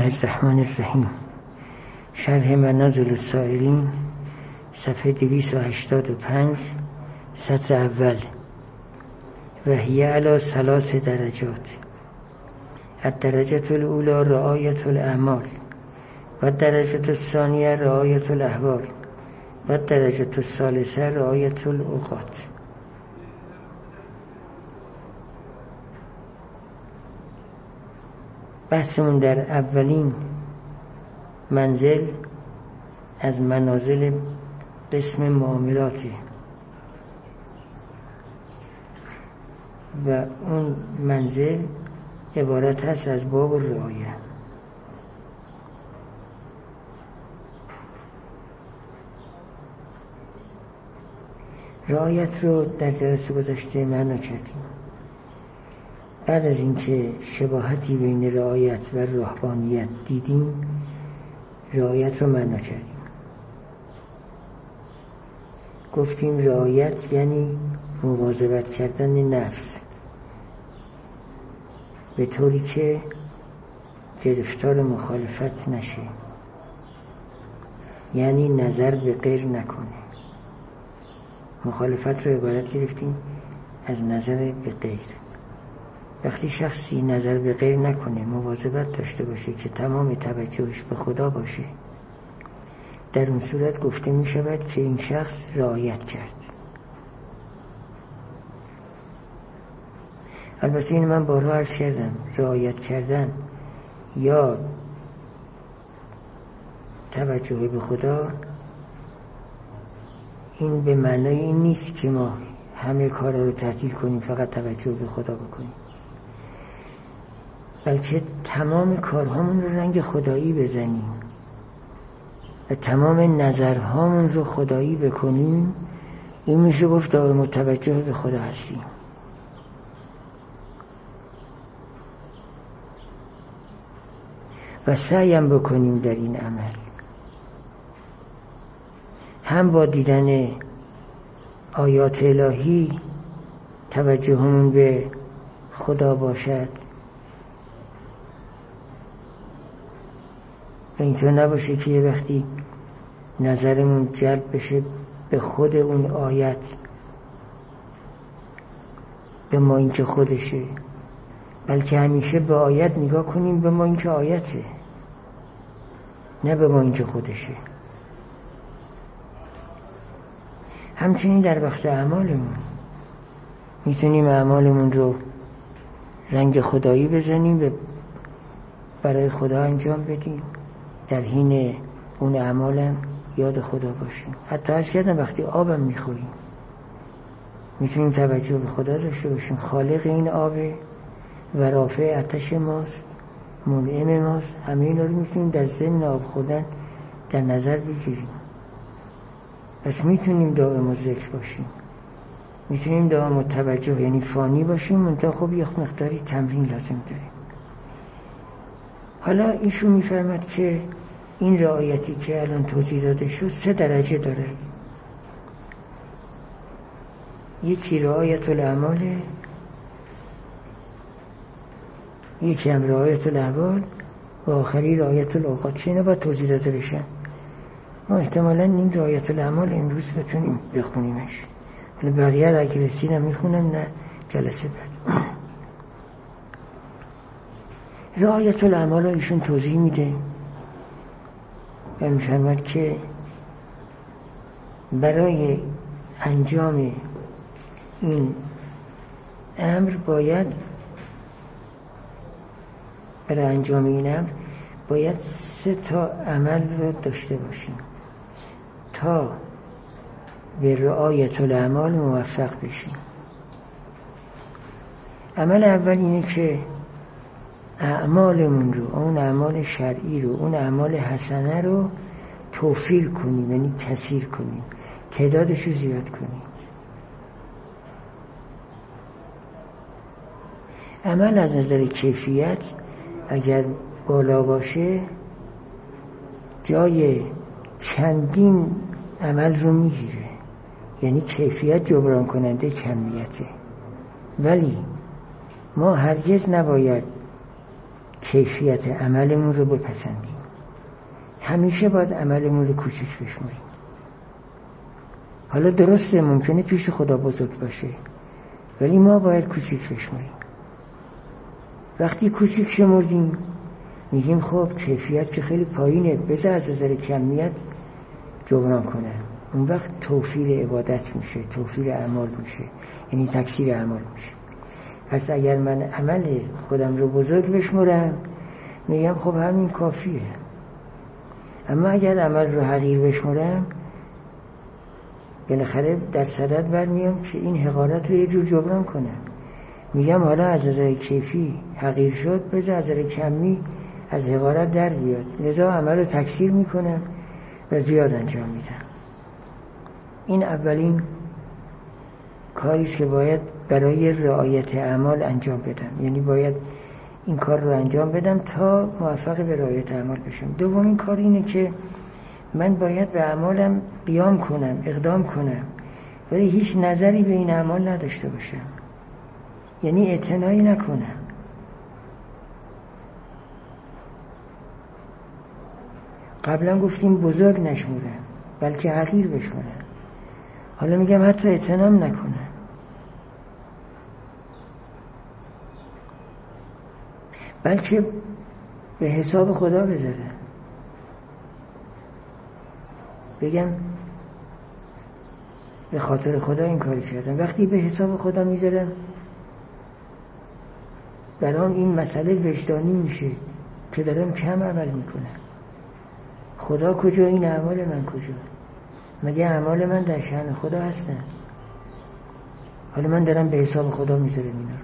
الرحمن الرحیم. شرح منازل السائرین، صفحه 285، سطر اول. وهی علی 3 درجات. الدرجة الأولى رعایة الأعمال، و الدرجة الثانية رعایة الأحوال، و الدرجة الثالثة رعایة الأوقات. بحثمون در اولین منزل از منازل قسم معاملاته و اون منزل عبارت هست از باب الرعایه. رعایت رو در جلسه گذشته معنا کردیم. بعد از اینکه شباهتی بین رعایت و رهبانیت دیدیم، رعایت رو معنا کردیم. گفتیم رعایت یعنی مواظبت کردن نفس به طوری که گرفتار مخالفت نشه، یعنی نظر به غیر نکنه. مخالفت رو عبارت گرفتیم از نظر به غیر. وقتی شخصی نظر به غیر نکنه، مواظبت داشته باشه که تمام توجهش به خدا باشه، در اون صورت گفته می شود که این شخص رعایت کرد. البته این من بارها عرض کردم، رعایت کردن یا توجه به خدا این به معنای این نیست که ما همه کارا رو تعطیل کنیم فقط توجه به خدا بکنیم، بلکه تمام کارهامون رو رنگ خدایی بزنیم و تمام نظرهامون رو خدایی بکنیم. این میشه گفت دائم متوجه به خدا هستیم. و سعیم بکنیم در این عمل، هم با دیدن آیات الهی توجهمون به خدا باشد و اینطور نباشه که یه وقتی نظرمون جلب بشه به خود اون آیت، به ما اینکه خودشه، بلکه همیشه به آیت نگاه کنیم به ما اینکه آیته، نه به ما اینکه خودشه. همچنین در وقت اعمالمون میتونیم اعمالمون رو رنگ خدایی بزنیم و برای خدا انجام بدیم، در حین اون اعمالم یاد خدا باشیم. حتی عرض کردم وقتی آبم میخوریم میتونیم توجه به خدا داشته باشیم. خالق این آبه و رافع آتش ماست، منعم ماست. همه اینا رو میتونیم در ضمن آب خوردن در نظر بگیریم. پس میتونیم دائم ذکر باشیم، میتونیم دائم توجه یعنی فانی باشیم، منتها خب یه مقداری تمرین لازم داریم. حالا ایشون میفرماد که این رعایتی که الان توضیح داده شد 3 درجه داره. یکی رعایت الاعمال، یکی هم رعایت الاحوال و آخری رعایت الاوقات. چه اینا باید توضیح داده بشن. ما احتمالاً این رعایت الاعمال امروز بتونیم بخونیمش، ولی بقیه اگه رسیدم میخونم، نه جلسه بعد. رعایت الاعمال ایشون توضیح میده و میفرماد که برای انجام این امر باید 3 تا عمل رو داشته باشیم تا به رعایت الاعمال موفق بشیم. عمل اول اینه که اعمالمون رو، اون اعمال شرعی رو، اون اعمال حسنه رو توفیر کنیم، یعنی کثیر کنیم، تعدادش رو زیاد کنیم. عمل از نظر کیفیت اگر بالا باشه جای چندین عمل رو میگیره، یعنی کیفیت جبران کننده کمیته. ولی ما هرگز نباید کیفیت عملمون رو بپسندیم. همیشه باید عملمون رو کوچیک بشماریم. حالا درسته ممکنه پیش خدا بزرگ باشه، ولی ما باید کوچیک بشماریم. وقتی کوچیک شمردیم میگیم خب کیفیت که خیلی پایینه، بذار از نظر کمیت جبران کنه. اون وقت توفیر عبادت میشه، توفیر اعمال میشه، یعنی تکثیر اعمال میشه. پس اگر من عمل خودم رو بزرگ بشمرم میگم خب همین کافیه. اما اگر عمل رو حقیر بشمرم بالاخره در صدد برمیام که این حقارت رو یه جور جبران کنم. میگم حالا از نظر کیفی حقیر شد، بذار از نظر کمی از حقارت در بیاد، لذا عمل رو تکثیر میکنم و زیاد انجام میدم. این اولین کاریست که باید برای رعایت اعمال انجام بدم، یعنی باید این کار رو انجام بدم تا موفق به رعایت اعمال بشم. دومین کار اینه که من باید به اعمالم قیام کنم، اقدام کنم، ولی هیچ نظری به این اعمال نداشته باشم، یعنی اعتنایی نکنم. قبلا گفتیم بزرگ نشمرم بلکه حقیر بشمرم، حالا میگم حتی اعتنام نکنم. بلکه به حساب خدا بذارم، بگم به خاطر خدا این کاری کردم. وقتی به حساب خدا میذارم برام این مسئله وجدانی میشه که دارم کم عمل میکنم. خدا کجا، این اعمال من کجا؟ مگه اعمال من در شأن خدا هستن؟ حالا من دارم به حساب خدا میذارم اینا.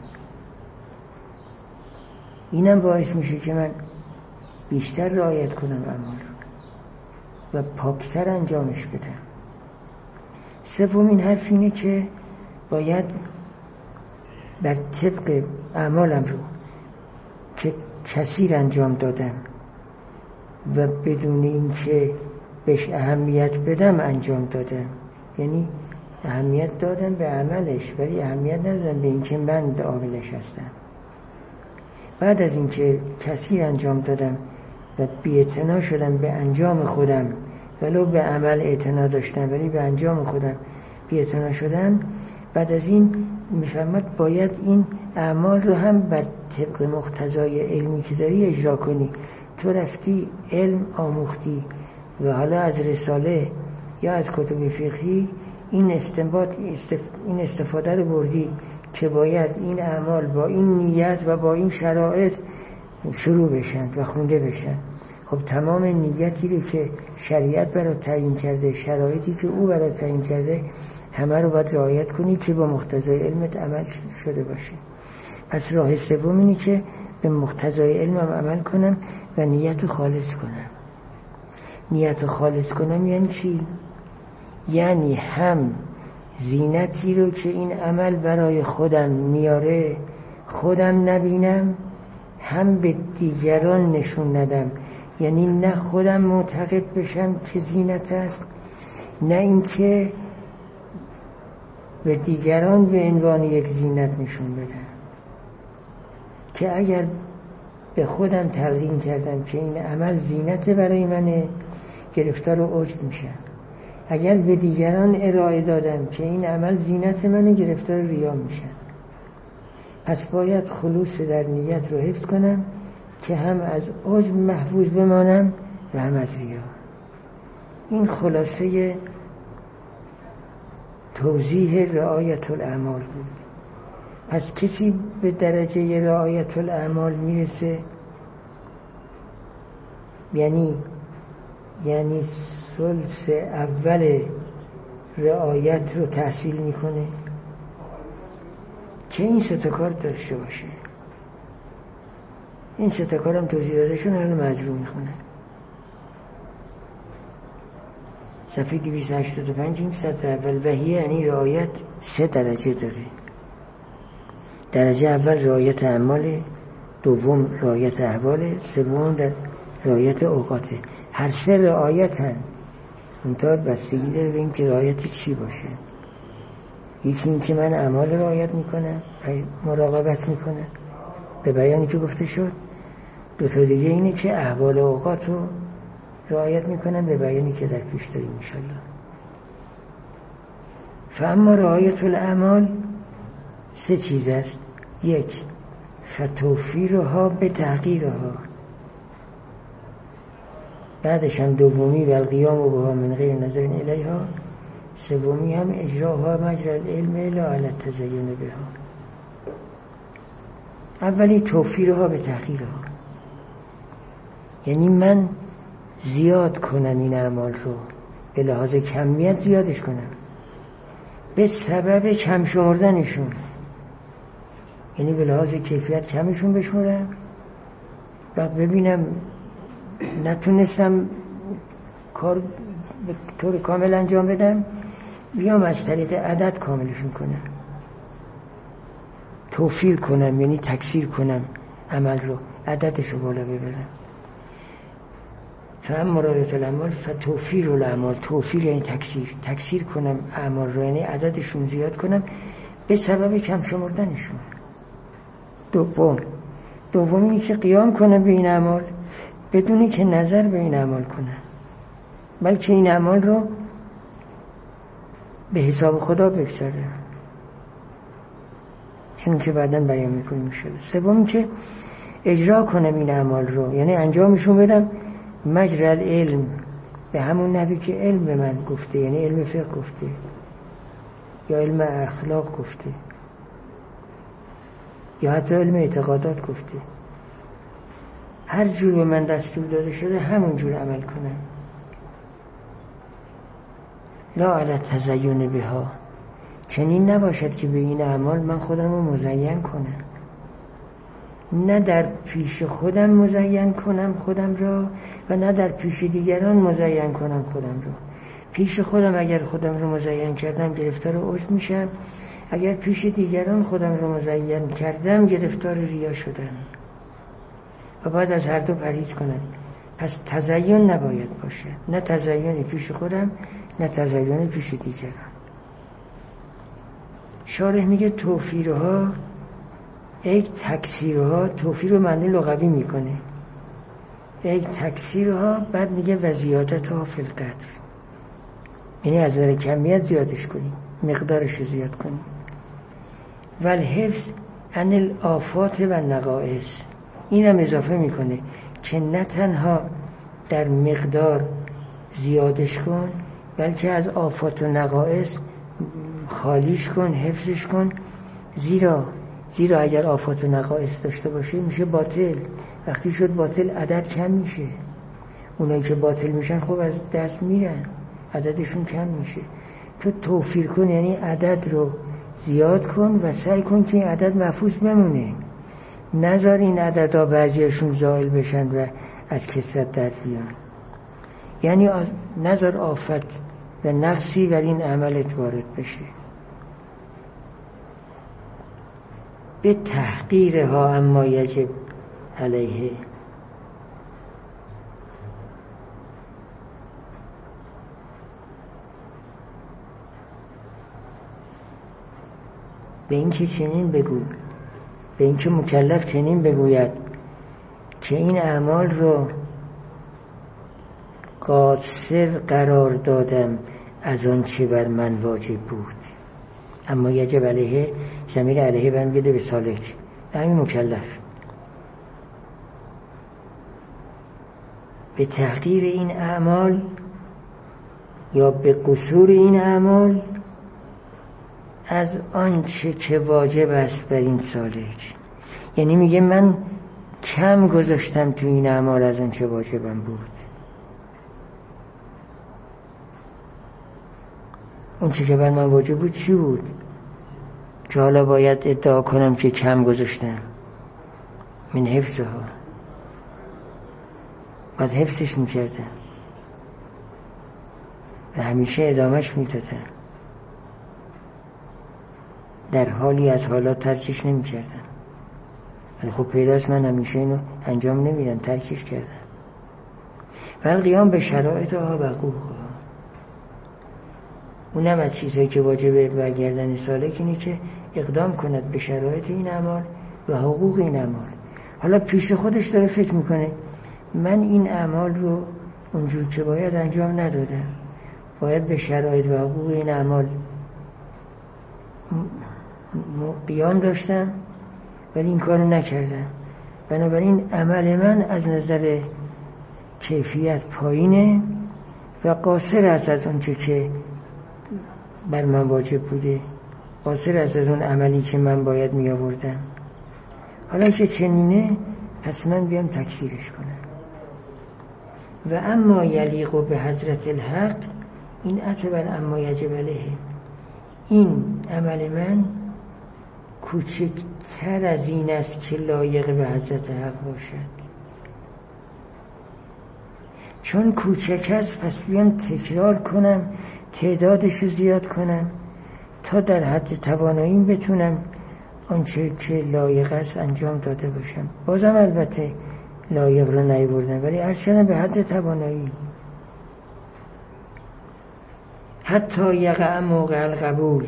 اینم باعث میشه که من بیشتر رعایت کنم اعمال رو و پاکتر انجامش بدم. سومین حرف اینه که باید بر طبق اعمالم رو که کثیر انجام دادم و بدون این که بهش اهمیت بدم انجام دادم، یعنی اهمیت دادم به عملش ولی اهمیت ندادم به این که من عاملش هستم. بعد از این که کثیر انجام دادم و بی‌اعتنا شدم به انجام خودم، ولو به عمل اعتنا داشتم ولی به انجام خودم بی‌اعتنا شدم، بعد از این میفهمد باید این اعمال رو هم بر طبق مقتضای علمی که داری اجرا کنی. تو رفتی علم آموختی و حالا از رساله یا از کتب فقهی این استفاده رو بردی که باید این اعمال با این نیت و با این شرایط شروع بشن و خونده بشن. خب تمام نیتی رو که شریعت برات تعیین کرده، شرایطی که او برات تعیین کرده، همه رو باید رعایت کنی که با مقتضای علمت عمل شده باشه. پس راه سوم اینه که به مقتضای علمم عمل کنم و نیت خالص کنم. نیت خالص کنم یعنی چی؟ یعنی هم زینتی رو که این عمل برای خودم میاره خودم نبینم، هم به دیگران نشون ندم، یعنی نه خودم معتقد بشم که زینت است، نه اینکه به دیگران به عنوان یک زینت نشون بدم که اگر به خودم تلقین کردم که این عمل زینت برای منه گرفتار عجب میشم، اگر به دیگران ارائه دادم که این عمل زینت منه گرفتار ریا میشم. پس باید خلوص در نیت رو حفظ کنم که هم از عجب محفوظ بمانم و هم از ریا. این خلاصه توضیح رعایت الاعمال بود. پس کسی به درجه رعایت الاعمال میرسه یعنی ثلث اول رعایت رو تحصیل میکنه که این سه تا کار داشته باشه. این سه تا کارم توضیح داده شون الان مجروح میخونه. صفحه 285 این سطح اول وحیه، یعنی رعایت 3 درجه داره. درجه اول رعایت اعمال، دوم رعایت احوال، سوم رعایت اوقاته. هر 3 رعایتن، منتها بستگی داره به این که رعایت چی باشه. یکی این که من اعمال رعایت میکنم، مراقبت میکنم به بیانی که گفته شد. دو تا دیگه اینه که احوال اوقات رو رعایت میکنن به بیانی که در پیش داریم انشالله. فاما رعایت الاعمال 3 چیز است. 1 فتوفیرها به تحقیرها، بعدش هم دومی و القیام بها من غیر نظر الیها، سومی هم اجراها مجرى العلم لا علی التزین بها. اولی توفیرها به تحقیرها، یعنی من زیاد کنم این اعمال رو، به لحاظ کمیت زیادش کنم به سبب کم شمردنشون، یعنی به لحاظ کیفیت کمشون بشمرم و ببینم نتونستم کار به طور کامل انجام بدم، بیام از طریق عدد کاملشون کنم، توفیر کنم یعنی تکثیر کنم عمل رو، عددش رو بالا ببرم. فاما رعایت الاعمال فتوفیر الاعمال، توفیر یعنی تکثیر کنم اعمال رو، یعنی عددشون زیاد کنم به سبب کم شمردنشون. دومی که قیام کنم به این اعمال بدونی که نظر به این اعمال کنم، بلکه این اعمال رو به حساب خدا بگذاره، چون که بعداً بیان میکنیم میشه. سومی که اجرا کنم این اعمال رو، یعنی انجامشون بدم مجرى العلم، به همون نحوی که علم به من گفته، یعنی علم فقه گفته یا علم اخلاق گفته یا حتی علم اعتقادات گفته، هر جور به من دستور داده شده همون جور عمل کنم. لا علی التزین بها، چنین نباشد که به این اعمال من خودم رو مزین کنم، نه در پیش خودم مزین کنم خودم را و نه در پیش دیگران مزین کنم خودم را. پیش خودم اگر خودم رو مزین کردم گرفتار عجب میشم، اگر پیش دیگران خودم رو مزین کردم گرفتار ریا شدم و باید از هر دو پرهیز کنم. پس تزین نباید باشه، نه تزیینی پیش خودم نه تزیینی پیش دیگران. شارح میگه توفیرها ای تکثیرها، توفیر رو معنی لغوی میکنه، ای تکثیرها، بعد میگه و زیادتها فی القدر، یعنی از نظر کمیت زیادش کنی، مقدارش زیاد کنی. و الحفظ عن الآفات و النقائص، اینم اضافه میکنه که نه تنها در مقدار زیادش کن بلکه از آفات و نقائص خالیش کن، حفظش کن. زیرا اگر آفات و نقائص داشته باشه میشه باطل، وقتی شد باطل عدد کم میشه، اونایی که باطل میشن خب از دست میرن، عددشون کم میشه. تو توفیر کن یعنی عدد رو زیاد کن و سعی کن که این عدد محفوظ بمونه، نذار این عددها بعضیشون زائل بشن و از کثرت در بیان، یعنی نذار آفت و نقصی بر این عملت وارد بشه. به تحقیرها اما یجب علیه، به این که چنین بگو، به این که مکلف چنین بگوید که این اعمال رو قاصر قرار دادم از آن چه بر من واجب بود. اما یجب علیه، ضمیر علیه برمیگرده به سالک، همین مکلف. به تحقیر این اعمال یا به قصور این اعمال از آنچه که واجب است بر این سالک، یعنی میگه من کم گذاشتم تو این اعمال از آنچه واجبم بود. اون چه که بر من واجب بود چی بود که حالا باید ادعا کنم که کم گذاشتم؟ من حفظها، باید حفظش میکردم و همیشه ادامهش میدادم، در حالی از حالات ترکش نمیکردم، ولی خب پیداست من همیشه اینو انجام نمیدم، ترکش کردم. ولی قیام به شرایطها و حقوقها، اونم از چیزهایی که واجبه برگردن سالک اینه که اقدام کند به شرایط این اعمال و حقوق این اعمال. حالا پیش خودش داره فکر میکنه من این اعمال رو اونجور که باید انجام ندادم، باید به شرایط و حقوق این اعمال قیام داشتم ولی این کارو نکردم، بنابراین عمل من از نظر کیفیت پایینه و قاصر است از اون چه که بر من واجب بوده، قاصر است از اون عملی که من باید می آوردم. حالا که چنینه پس من بیام تکثیرش کنم. و اما یلیق به حضرت الحق، این اعتبار اما یجب علیه، این عمل من کوچکتر از این است که لایق به حضرت حق باشد. چون کوچک است پس بیام تکرار کنم، تعدادش رو زیاد کنم تا در حد تواناییم بتونم آنچه که لایق است انجام داده باشم. بازم البته لایق رو نیاوردم ولی عرض کردم به حد توانایی. حتی یقع موقع القبول،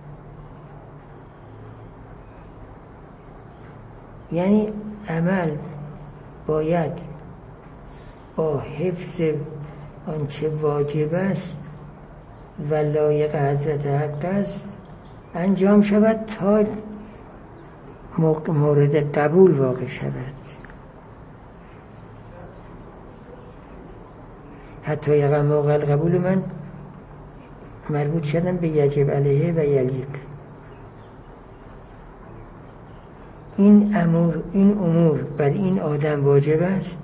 یعنی عمل باید با حفظ آنچه واجب است و لایق حضرت حق است انجام شود تا مورد قبول واقع شود. حتی یقع موقع القبول من مربوط شدن به یجب علیه و یلیق. این امور بر این آدم واجب است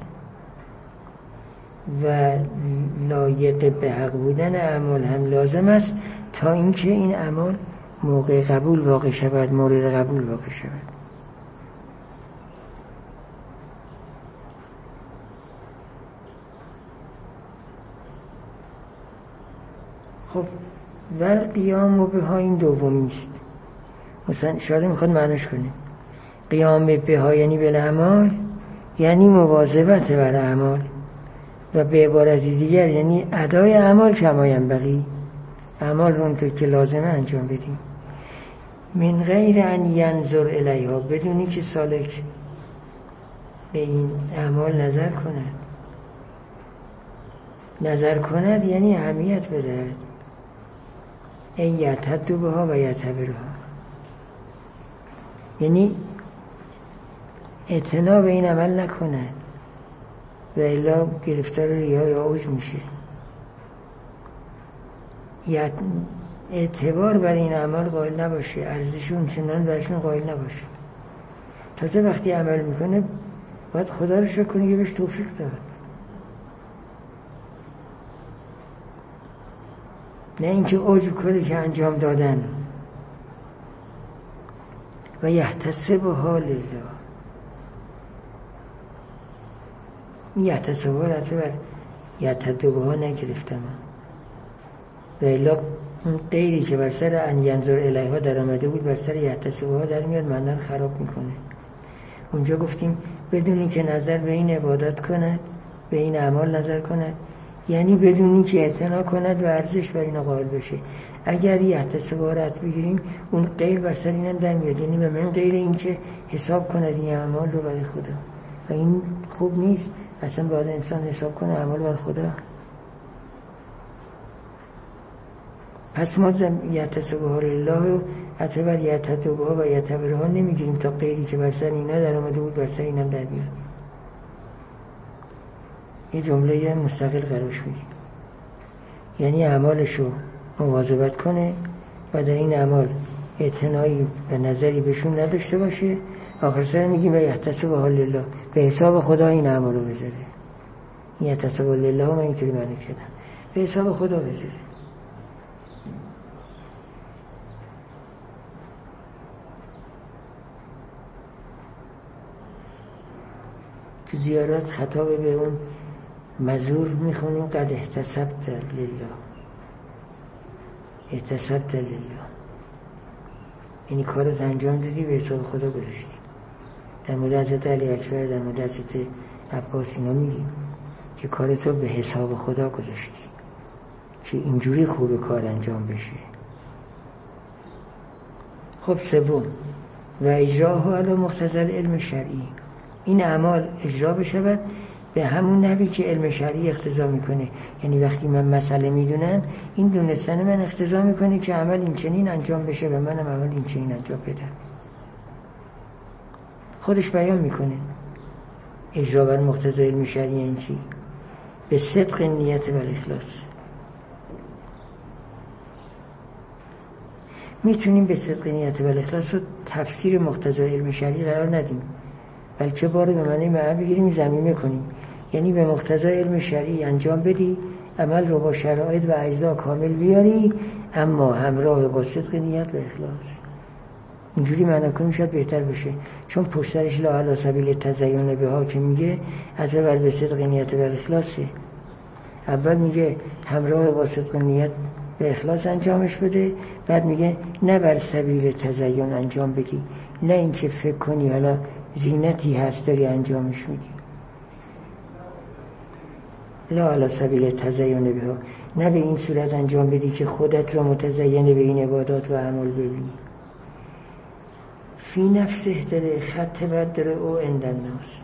و لایق به حق بودن اعمال هم لازم است تا اینکه این اعمال موقع قبول واقع شود، مورد قبول واقع شود. خب ول قیام و بها این دومی است. مثلا شاید میخواد معنیش کنیم قیام بها یعنی بالاعمال، یعنی مواظبت بر اعمال، و به عبارت دیگر یعنی ادای اعمال کما ینبغی، اعمال رو اونطور که لازمه انجام بدیم. من غیر ان ینظر الیها، بدونی که سالک به این اعمال نظر کند یعنی اهمیت بده. ای یعتد بها و یعتبرها، یعنی اعتنا به این عمل نکنه و الا گرفتار ریا یا عجب میشه. اعتبار بر این عمل قائل نباشه، ارزشون چنان برشون قائل نباشه. تازه وقتی عمل میکنه باید خدا رو شکر کنه که بهش توفیق داد، نه اینکه عجب کنه که انجام دادن. و یحتسبها لله، یحتسبها رفته بر یعتدبها نگرفتم و الا اون غیری که بر سر ان ینظر الیها در آمده بود بر سر یحتسبها در میاد، معنی خراب میکنه. اونجا گفتیم بدونی که نظر به این عبادت کند، به این اعمال نظر کند، یعنی بدونی که اعتنا کند و ارزش بر این قائل بشه. اگر یحتسبها رد بگیریم اون غیر بر سر اینم در میاد، یعنی به من غیر این که حساب کند این اعمال رو برای خدا، و این خوب نیست. اصلا باید انسان حساب کنه اعمال برای خدا. پس ما یحتسبها لله رو حتی بر یعتدبها و یعتبرها نمیگیریم تا غیری که بر سر اینا در آمده بود بر سر اینم در بیاد. یه جمله مستقل قرارش میدیم، یعنی اعمالشو مواظبت کنه و در این اعمال اعتنایی و نظری بهشون نداشته باشه. آخر سر میگیم و یحتسبها لله، به حساب خدا این اعمالو بذاره. این یحتسبها لله من اینطوری معنی کردم، به حساب خدا بذاره. تو زیارات خطاب به اون مزور میخونیم قد احتسبت لله، احتسبت لله یعنی کارت انجام دادی به حساب خدا گذاشتی. در مورد حضرت علی اکبر، در مورد حضرت عباس اینا میگیم که کارت رو به حساب خدا گذاشتی که اینجوری خوب کار انجام بشه. خب سوم و اجراها علی مقتضی علم شرعی، این اعمال اجرا بشود به همون نحوی که علم شرعی اقتضا میکنه. یعنی وقتی من مسئله میدونم، این دونستن من اقتضا میکنه که عمل این چنین انجام بشه و منم عمل این چنین انجام بدم. خودش بیان میکنه اجرا بر مقتضای علم شرعی این چی؟ به صدق نیت و اخلاص. میتونیم به صدق نیت و اخلاص رو تفسیر مقتضای علم شرعی قرار ندیم، بلکه باره به معنی معنا بگیریم، ضمیمه کنیم. یعنی به مقتضای علم شرعی انجام بدی، عمل رو با شرایط و اجزا کامل بیاری، اما همراه با صدق نیت و اخلاص. اینجوری معنا کنیم شاید بهتر بشه، چون پشت سرش لا علی سبیل تزیین بها که میگه عطف بر به صدق نیت و اخلاصه. اول میگه همراه با صدق نیت به اخلاص انجامش بده، بعد میگه نه بر سبیل تزیین انجام بدی، نه اینکه فکر کنی حالا زینتی هست داری انجامش میدی. لا علی سبیل تزیین بها، نه به این صورت انجام بدی که خودت رو متزین به این عبادات و اعمال ببینی. فی نفسه داره خط بد داره او عند الناس.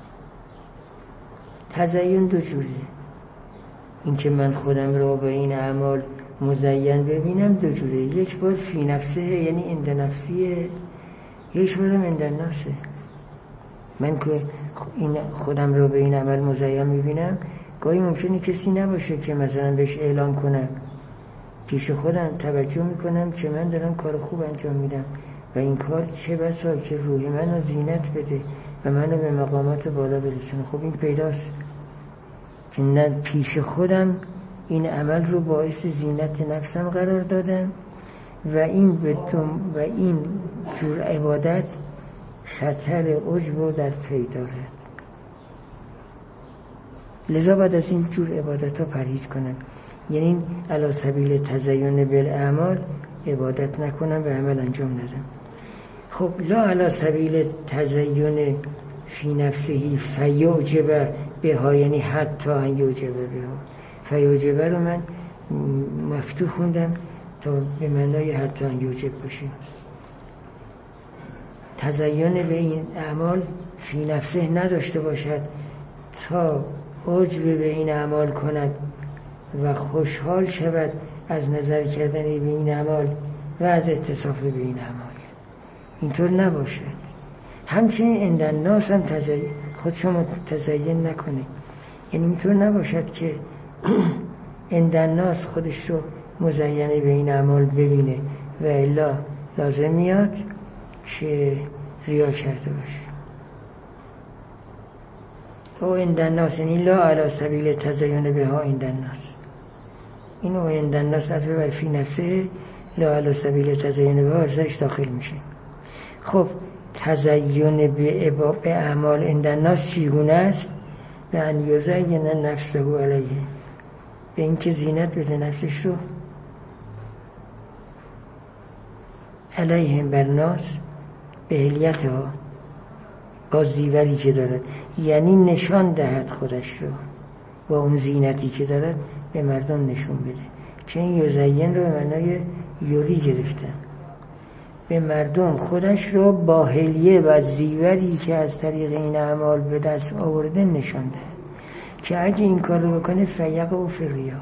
تزیین دو جوره، این که من خودم رو به این اعمال مزین ببینم دو جوره، یک بار فی نفسه یعنی عند نفسیه، یک بارم عند الناسه. من که این خودم رو به این عمل مزین میبینم، گاهی ممکنه کسی نباشه که مثلا بهش اعلام کنم، پیش خودم توجه میکنم که من دارم کار خوب انجام میدم و این کار چه بسا که روح منو زینت بده و منو به مقامات بالا برسونه. خب این پیداست که نه پیش خودم این عمل رو باعث زینت نفسم قرار دادم و این جور عبادت خطر عجب رو در پی دارد. لذا بعد از این جور عبادت ها پرهیز کنم، یعنی علی سبیل تزیین بالاعمال عبادت نکنم و عمل انجام ندم. خب لا علی سبیل تزیین فی نفسه فیعجب بها، یعنی حتی ان یعجب بها. فیعجب رو من مفتوح خوندم تا به معنای حتی ان یعجب باشه. تزیین به این اعمال فی نفسه نداشته باشد تا عجب به این اعمال کند و خوشحال شود از نظر کردن به این اعمال و از اتصاف به این اعمال. اینطور نباشد. همچنین عند الناس هم خودشو تزیین نکنه، یعنی اینطور نباشد که عند الناس خودش رو مزینه به این اعمال ببینه و الا لازم میاد که ریا کرده باشه. او عند الناس یعنی لا علی سبیل تزیین بها عند الناس. این او عند الناس از بر فی نفسه لا علی سبیل تزیین بها ارزش داخل میشه. خب تزیین به اعمال عند الناس چگونه است؟ به ان یزین نفسه علیه، به اینکه زینت بده نفسش رو علیهم بر ناس به اهلیتها، با زیوری که دارد، یعنی نشان دهد خودش رو با اون زینتی که دارد به مردم نشون بده. که این یزین رو به معنای یوری گرفتن، به مردم خودش رو با حلیه و زیوری که از طریق این اعمال به دست آورده نشان دهد که اگه این کار رو بکنه فیقع فی ریا،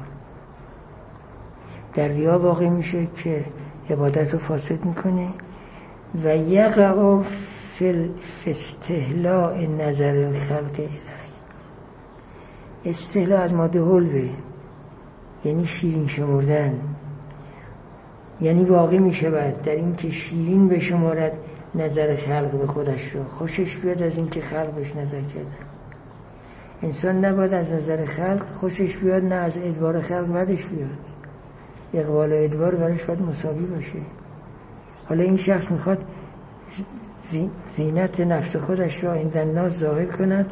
در ریا واقع میشه که عبادت رو فاسد میکنه و یقع فی استهلاء نظر الخلق الیه. استهلاء از ماده حلوه، یعنی شیرین شمردن، یعنی واقع میشه باید در این که شیرین بشمارد نظر خلق به خودش رو، خوشش بیاد از این که خلق بهش نظر کردن. انسان نباید از نظر خلق خوشش بیاد، نه از ادبار خلق بدش بیاد. اقبال و ادبار برش باید مساوی باشه. حالا این شخص میخواد زینت نفس خودش را عند الناس ظاهر کند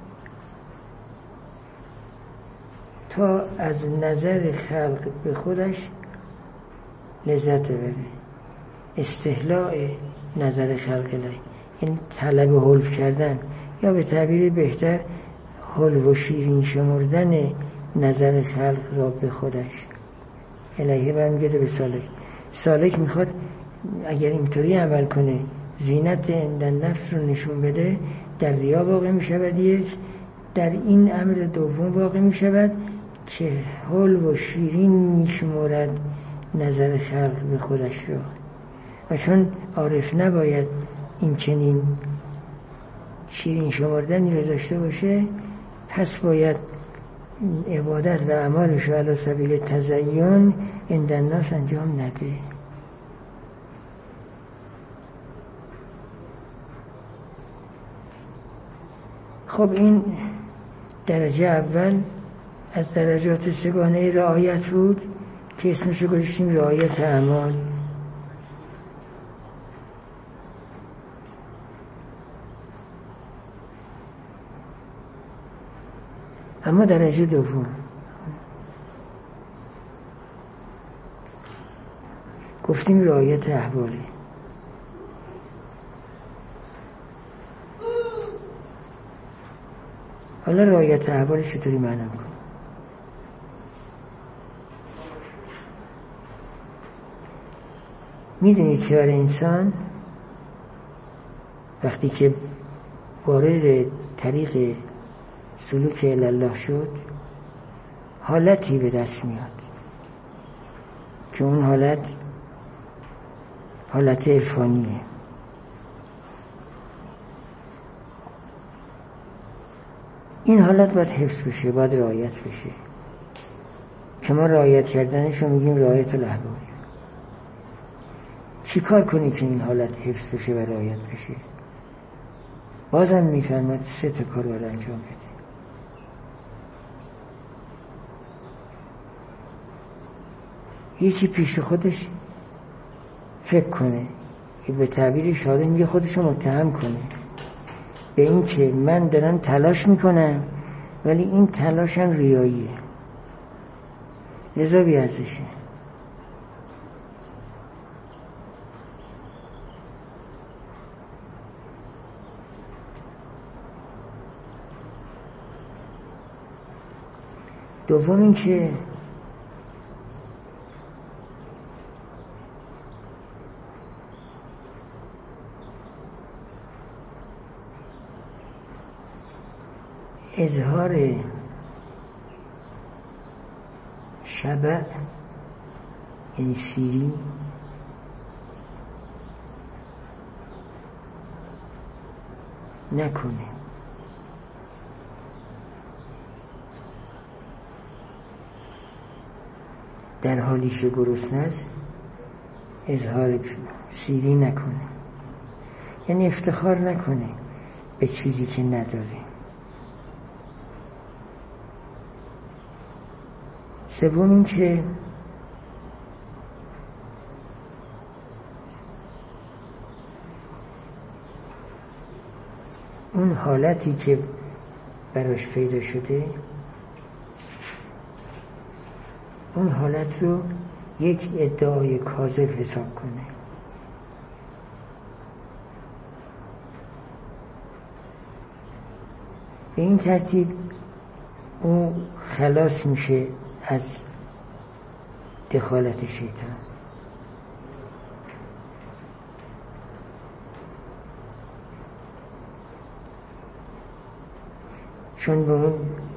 تا از نظر خلق به خودش لذت ببره. استهلاء نظر خلق الیه یعنی طلب حلو کردن، یا به تعبیر بهتر حلو و شیرین شمردن نظر خلق را به خودش. الیه برمیگرده به سالک. سالک میخواد اگر اینطوری عمل کنه زینت عندالنفس رو نشون بده، در ریا واقع می شود. یک، در این امر دوم واقع می شود که حلو و شیرین می شمارد نظر خلق به خودش را، و چون عارف نباید این چنین شیرین شمردنی رو داشته باشه، پس باید عبادت و اعمالش رو علی سبیل تزیین عندالناس انجام نده. خب این درجه اول از درجات سگانه رعایت بود که اسمش رو گذاشتیم رعایت اعمال. اما درجه دوم گفتیم رعایت احواله. حالا رعایت احوال چطوری معنی کنم؟ میدونید که برای انسان وقتی که وارد طریق سلوک الله شد، حالتی به دست میاد که اون حالت عرفانیه. این حالت باید حفظ بشه، باید رعایت بشه، که ما رعایت کردنش رو میگیم رعایت الاحوال. چی کار کنی که این حالت حفظ بشه و رعایت بشه؟ بازم میفرماد 3 کار باید انجام بده. یکی پیش خودش فکر کنه، به تعبیر شاعر میگه خودشو متهم کنه به این که من دارم تلاش میکنم ولی این تلاشم ریاییه، لذا بیارزشه. دوم این که اظهار شبع یعنی سیری نکنه. در حالی که گرسنه است اظهار سیری نکنه، یعنی افتخار نکنه به چیزی که نداره. سوم این که اون حالتی که براش پیدا شده، اون حالت رو یک ادعای کاذب حساب کنه. به این ترتیب اون خلاص میشه از دخالت شیطان. چون به اون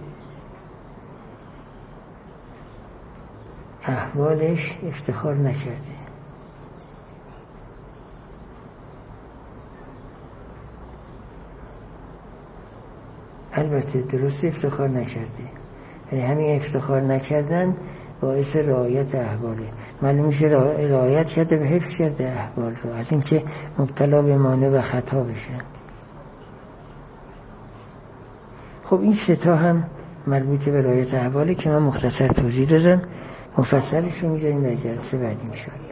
احوالش افتخار نکرده. البته درست افتخار نکرده، یعنی همین افتخار نکردن باعث رعایت احواله. معلوم میشه رعایت کرده و حفظ کرده احوال رو از اینکه مبتلا به مانع و خطا بشن. خب این 3 هم مربوط به رعایت احواله که من مختصر توضیح دادم. مفصلش رو میذاریم در جلسه بعدی میشه.